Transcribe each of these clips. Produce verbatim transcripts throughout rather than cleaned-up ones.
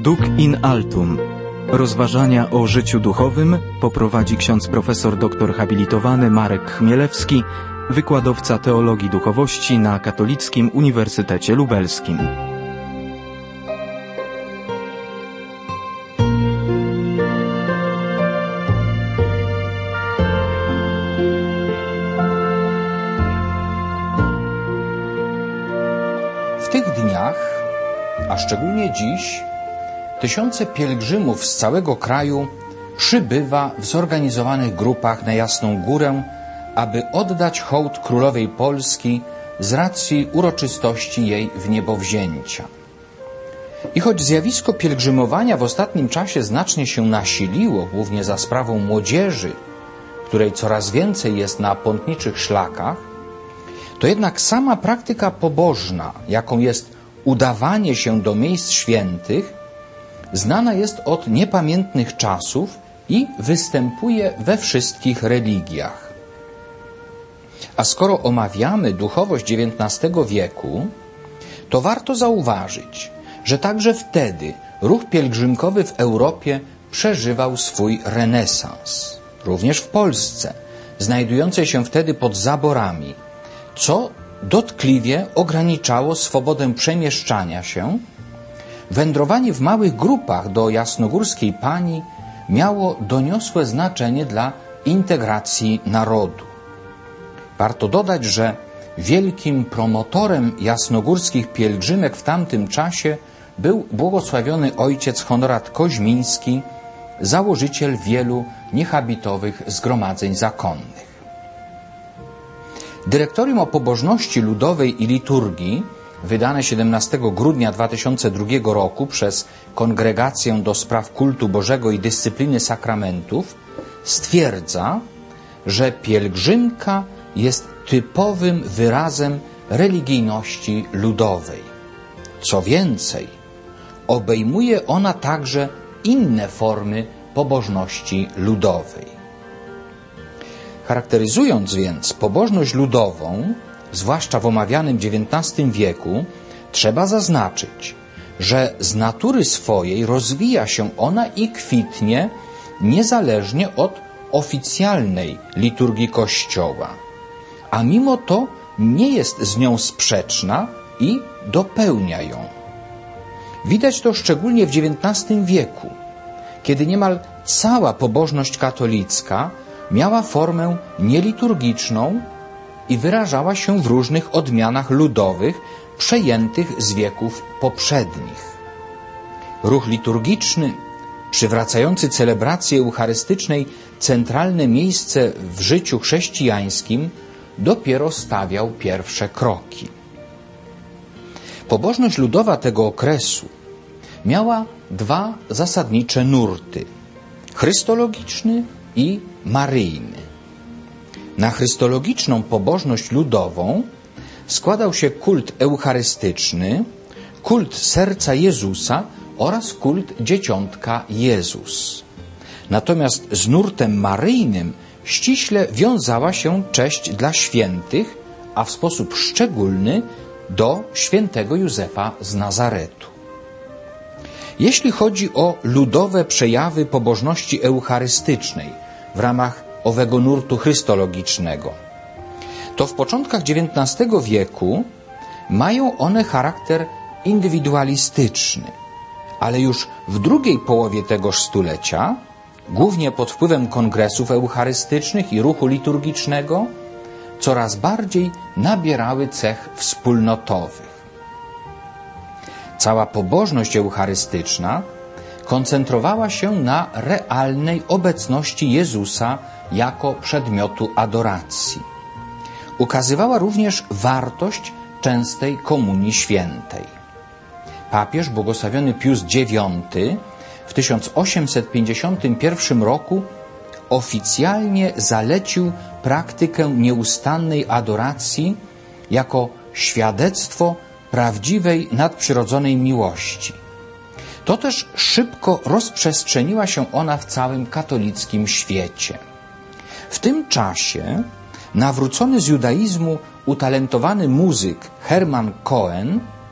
Duc in altum. Rozważania o życiu duchowym poprowadzi ksiądz profesor doktor habilitowany Marek Chmielewski, wykładowca teologii duchowości na Katolickim Uniwersytecie Lubelskim. W tych dniach, a szczególnie dziś, tysiące pielgrzymów z całego kraju przybywa w zorganizowanych grupach na Jasną Górę, aby oddać hołd królowej Polski z racji uroczystości jej wniebowzięcia. I choć zjawisko pielgrzymowania w ostatnim czasie znacznie się nasiliło, głównie za sprawą młodzieży, której coraz więcej jest na pątniczych szlakach, to jednak sama praktyka pobożna, jaką jest udawanie się do miejsc świętych, znana jest od niepamiętnych czasów i występuje we wszystkich religiach. A skoro omawiamy duchowość dziewiętnastego wieku, to warto zauważyć, że także wtedy ruch pielgrzymkowy w Europie przeżywał swój renesans. Również w Polsce, znajdującej się wtedy pod zaborami, co dotkliwie ograniczało swobodę przemieszczania się, wędrowanie w małych grupach do jasnogórskiej Pani miało doniosłe znaczenie dla integracji narodu. Warto dodać, że wielkim promotorem jasnogórskich pielgrzymek w tamtym czasie był błogosławiony ojciec Honorat Koźmiński, założyciel wielu niehabitowych zgromadzeń zakonnych. Dyrektorium o pobożności ludowej i liturgii, wydane siedemnastego grudnia dwa tysiące drugiego roku przez Kongregację do Spraw Kultu Bożego i Dyscypliny Sakramentów, stwierdza, że pielgrzymka jest typowym wyrazem religijności ludowej. Co więcej, obejmuje ona także inne formy pobożności ludowej. Charakteryzując więc pobożność ludową, zwłaszcza w omawianym dziewiętnastym wieku, trzeba zaznaczyć, że z natury swojej rozwija się ona i kwitnie niezależnie od oficjalnej liturgii Kościoła, a mimo to nie jest z nią sprzeczna i dopełnia ją. Widać to szczególnie w dziewiętnastym wieku, kiedy niemal cała pobożność katolicka miała formę nieliturgiczną i wyrażała się w różnych odmianach ludowych przejętych z wieków poprzednich. Ruch liturgiczny, przywracający celebracji eucharystycznej centralne miejsce w życiu chrześcijańskim, dopiero stawiał pierwsze kroki. Pobożność ludowa tego okresu miała dwa zasadnicze nurty: chrystologiczny i maryjny. Na chrystologiczną pobożność ludową składał się kult eucharystyczny, kult serca Jezusa oraz kult dzieciątka Jezus. Natomiast z nurtem maryjnym ściśle wiązała się cześć dla świętych, a w sposób szczególny do świętego Józefa z Nazaretu. Jeśli chodzi o ludowe przejawy pobożności eucharystycznej w ramach owego nurtu chrystologicznego, to w początkach dziewiętnastego wieku mają one charakter indywidualistyczny, ale już w drugiej połowie tegoż stulecia, głównie pod wpływem kongresów eucharystycznych i ruchu liturgicznego, coraz bardziej nabierały cech wspólnotowych. Cała pobożność eucharystyczna koncentrowała się na realnej obecności Jezusa jako przedmiotu adoracji. Ukazywała również wartość częstej komunii świętej. Papież błogosławiony Pius dziewiąty w tysiąc osiemset pięćdziesiątym pierwszym roku oficjalnie zalecił praktykę nieustannej adoracji jako świadectwo prawdziwej nadprzyrodzonej miłości. To też szybko rozprzestrzeniła się ona w całym katolickim świecie. W tym czasie nawrócony z judaizmu utalentowany muzyk Hermann Cohen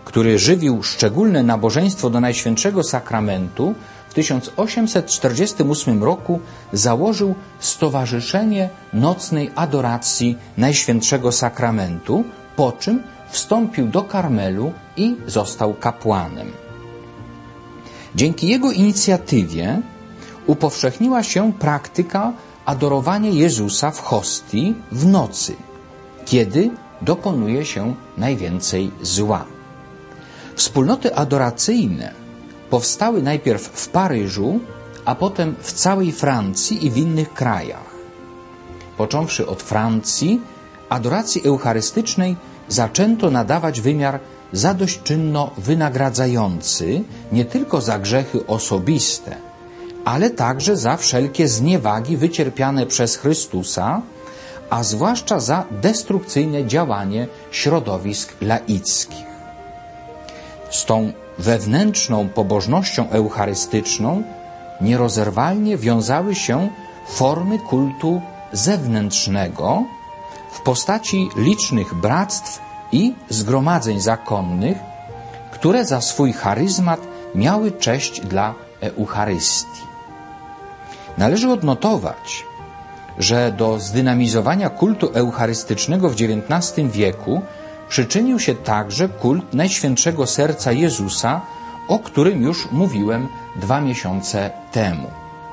który żywił szczególne nabożeństwo do Najświętszego Sakramentu, w tysiąc osiemset czterdziestym ósmym roku założył Stowarzyszenie Nocnej Adoracji Najświętszego Sakramentu, po czym wstąpił do Karmelu i został kapłanem. Dzięki jego inicjatywie upowszechniła się praktyka adorowania Jezusa w hostii w nocy, kiedy dokonuje się najwięcej zła. Wspólnoty adoracyjne powstały najpierw w Paryżu, a potem w całej Francji i w innych krajach. Począwszy od Francji, adoracji eucharystycznej zaczęto nadawać wymiar zadośćczynno wynagradzający nie tylko za grzechy osobiste, ale także za wszelkie zniewagi wycierpiane przez Chrystusa, a zwłaszcza za destrukcyjne działanie środowisk laickich. Z tą wewnętrzną pobożnością eucharystyczną nierozerwalnie wiązały się formy kultu zewnętrznego w postaci licznych bractw i zgromadzeń zakonnych, które za swój charyzmat miały cześć dla Eucharystii. Należy odnotować, że do zdynamizowania kultu eucharystycznego w dziewiętnastym wieku przyczynił się także kult Najświętszego Serca Jezusa, o którym już mówiłem dwa miesiące temu.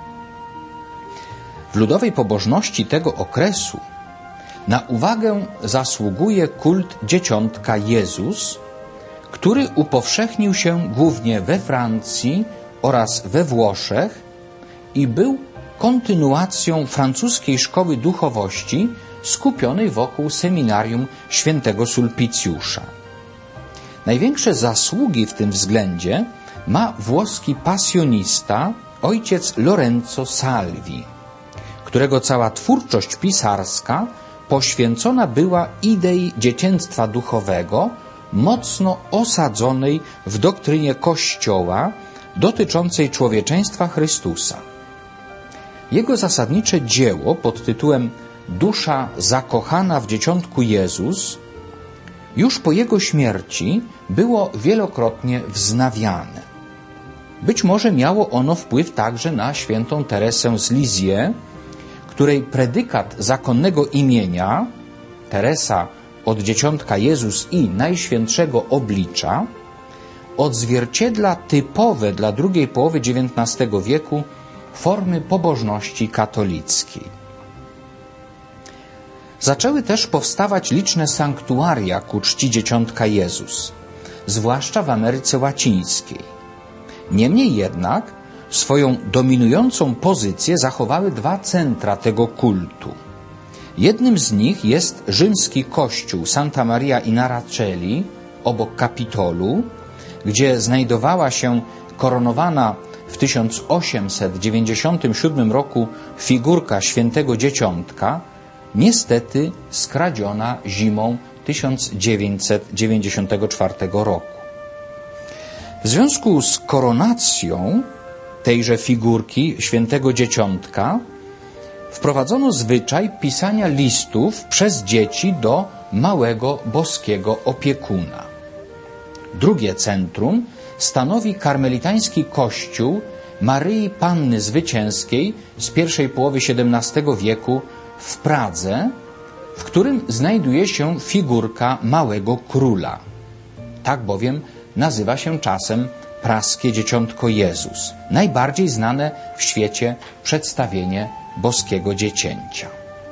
W ludowej pobożności tego okresu na uwagę zasługuje kult Dzieciątka Jezus, który upowszechnił się głównie we Francji oraz we Włoszech i był kontynuacją francuskiej szkoły duchowości skupionej wokół seminarium świętego Sulpicjusza. Największe zasługi w tym względzie ma włoski pasjonista ojciec Lorenzo Salvi, którego cała twórczość pisarska poświęcona była idei dziecięctwa duchowego, mocno osadzonej w doktrynie Kościoła dotyczącej człowieczeństwa Chrystusa. Jego zasadnicze dzieło pod tytułem Dusza zakochana w Dzieciątku Jezus już po jego śmierci było wielokrotnie wznawiane. Być może miało ono wpływ także na świętą Teresę z Lisieux, której predykat zakonnego imienia Teresa od Dzieciątka Jezus i Najświętszego Oblicza odzwierciedla typowe dla drugiej połowy dziewiętnastego wieku formy pobożności katolickiej. Zaczęły też powstawać liczne sanktuaria ku czci Dzieciątka Jezus, zwłaszcza w Ameryce Łacińskiej. Niemniej jednak swoją dominującą pozycję zachowały dwa centra tego kultu. Jednym z nich jest rzymski kościół Santa Maria in Araceli obok Kapitolu, gdzie znajdowała się koronowana w tysiąc osiemset dziewięćdziesiątym siódmym roku figurka świętego Dzieciątka, niestety skradziona zimą tysiąc dziewięćset dziewięćdziesiątego czwartego roku. W związku z koronacją tejże figurki świętego Dzieciątka wprowadzono zwyczaj pisania listów przez dzieci do małego boskiego opiekuna. Drugie centrum stanowi karmelitański kościół Maryi Panny Zwycięskiej z pierwszej połowy siedemnastego wieku w Pradze, w którym znajduje się figurka Małego Króla. Tak bowiem nazywa się czasem praskie Dzieciątko Jezus, najbardziej znane w świecie przedstawienie boskiego dziecięcia.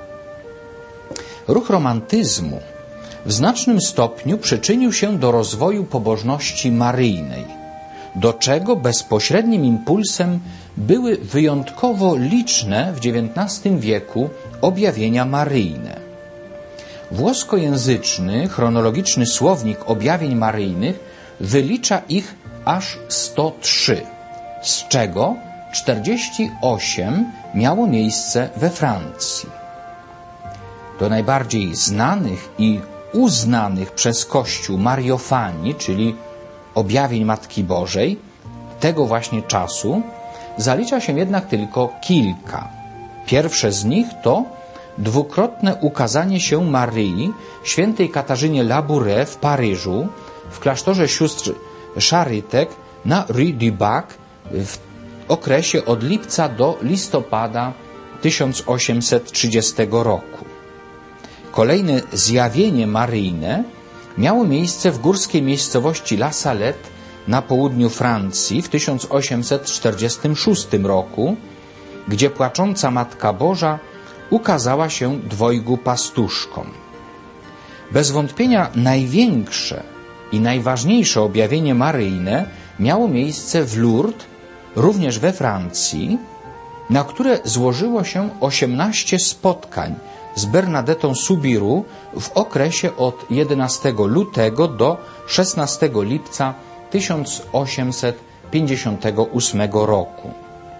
Ruch romantyzmu w znacznym stopniu przyczynił się do rozwoju pobożności maryjnej, do czego bezpośrednim impulsem były wyjątkowo liczne w dziewiętnastym wieku objawienia maryjne. Włoskojęzyczny, chronologiczny słownik objawień maryjnych wylicza ich aż sto trzy, z czego czterdzieści osiem miało miejsce we Francji. Do najbardziej znanych i uznanych przez Kościół Mariofanii, czyli objawień Matki Bożej, tego właśnie czasu, zalicza się jednak tylko kilka. Pierwsze z nich to dwukrotne ukazanie się Maryi świętej Katarzynie Labouré w Paryżu w klasztorze sióstr Charytek na Rue du Bac w okresie od lipca do listopada tysiąc osiemset trzydziestego roku. Kolejne zjawienie maryjne miało miejsce w górskiej miejscowości La Salette na południu Francji w tysiąc osiemset czterdziestym szóstym roku, gdzie płacząca Matka Boża ukazała się dwojgu pastuszkom. Bez wątpienia największe i najważniejsze objawienie maryjne miało miejsce w Lourdes, również we Francji, na które złożyło się osiemnaście spotkań z Bernadetą Soubirous w okresie od jedenastego lutego do szesnastego lipca tysiąc osiemset pięćdziesiątego ósmego roku.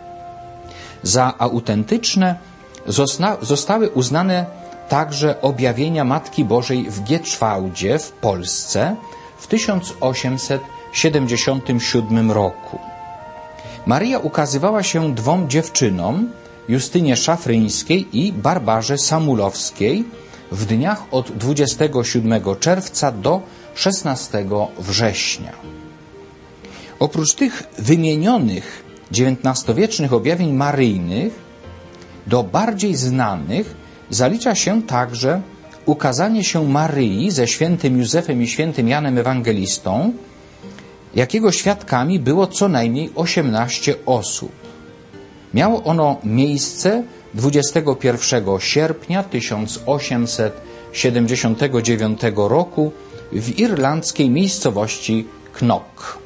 Za autentyczne zostały uznane także objawienia Matki Bożej w Gietrzwałdzie w Polsce w tysiąc osiemset siedemdziesiątym siódmym roku. Maryja ukazywała się dwom dziewczynom, Justynie Szafryńskiej i Barbarze Samulowskiej, w dniach od dwudziestego siódmego czerwca do szesnastego września. Oprócz tych wymienionych dziewiętnastowiecznych objawień maryjnych, do bardziej znanych zalicza się także ukazanie się Maryi ze świętym Józefem i świętym Janem Ewangelistą, jakiego świadkami było co najmniej osiemnaście osób. Miało ono miejsce dwudziestego pierwszego sierpnia tysiąc osiemset siedemdziesiątego dziewiątego roku w irlandzkiej miejscowości Knock.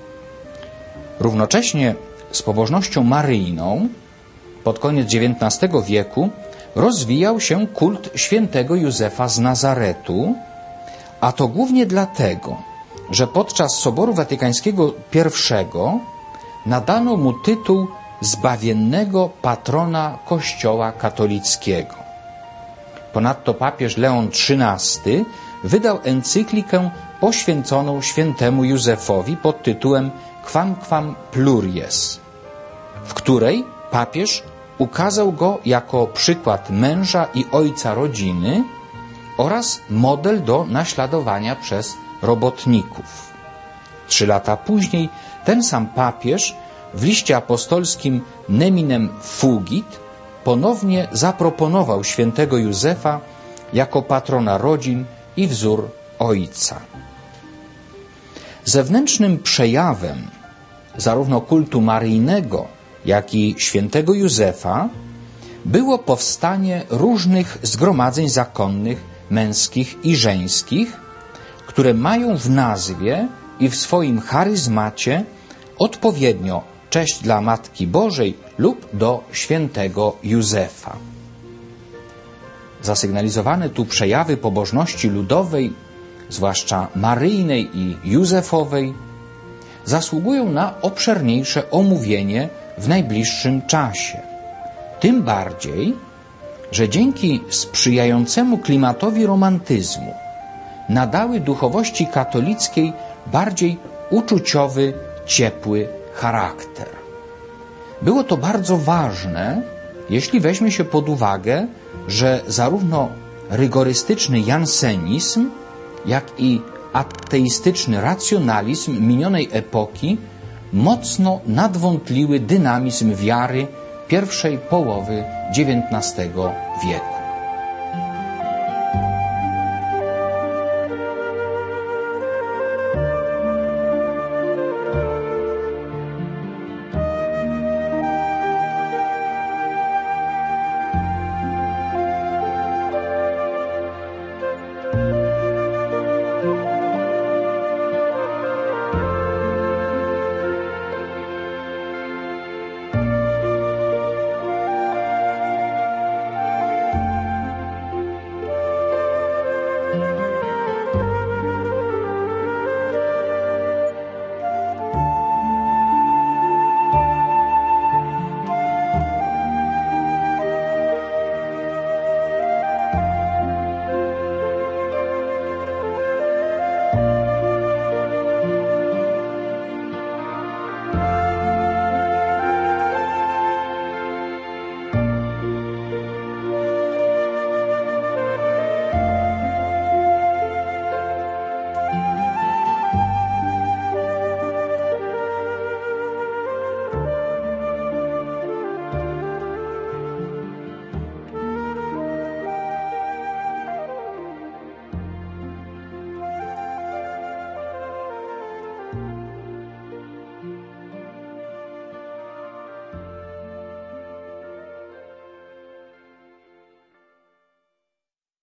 Równocześnie z pobożnością maryjną pod koniec dziewiętnastego wieku rozwijał się kult świętego Józefa z Nazaretu, a to głównie dlatego, że podczas Soboru Watykańskiego pierwszego nadano mu tytuł zbawiennego patrona Kościoła katolickiego. Ponadto papież Leon trzynasty wydał encyklikę poświęconą świętemu Józefowi pod tytułem Quam Quam Pluries, w której papież ukazał go jako przykład męża i ojca rodziny oraz model do naśladowania przez robotników. Trzy lata później ten sam papież w liście apostolskim Neminem Fugit ponownie zaproponował świętego Józefa jako patrona rodzin i wzór ojca. Zewnętrznym przejawem zarówno kultu maryjnego, jak i świętego Józefa było powstanie różnych zgromadzeń zakonnych, męskich i żeńskich, które mają w nazwie i w swoim charyzmacie odpowiednio cześć dla Matki Bożej lub do świętego Józefa. Zasygnalizowane tu przejawy pobożności ludowej, zwłaszcza maryjnej i józefowej, zasługują na obszerniejsze omówienie w najbliższym czasie. Tym bardziej, że dzięki sprzyjającemu klimatowi romantyzmu nadały duchowości katolickiej bardziej uczuciowy, ciepły charakter. Było to bardzo ważne, jeśli weźmie się pod uwagę, że zarówno rygorystyczny jansenizm, jak i ateistyczny racjonalizm minionej epoki mocno nadwątliły dynamizm wiary pierwszej połowy dziewiętnastego wieku.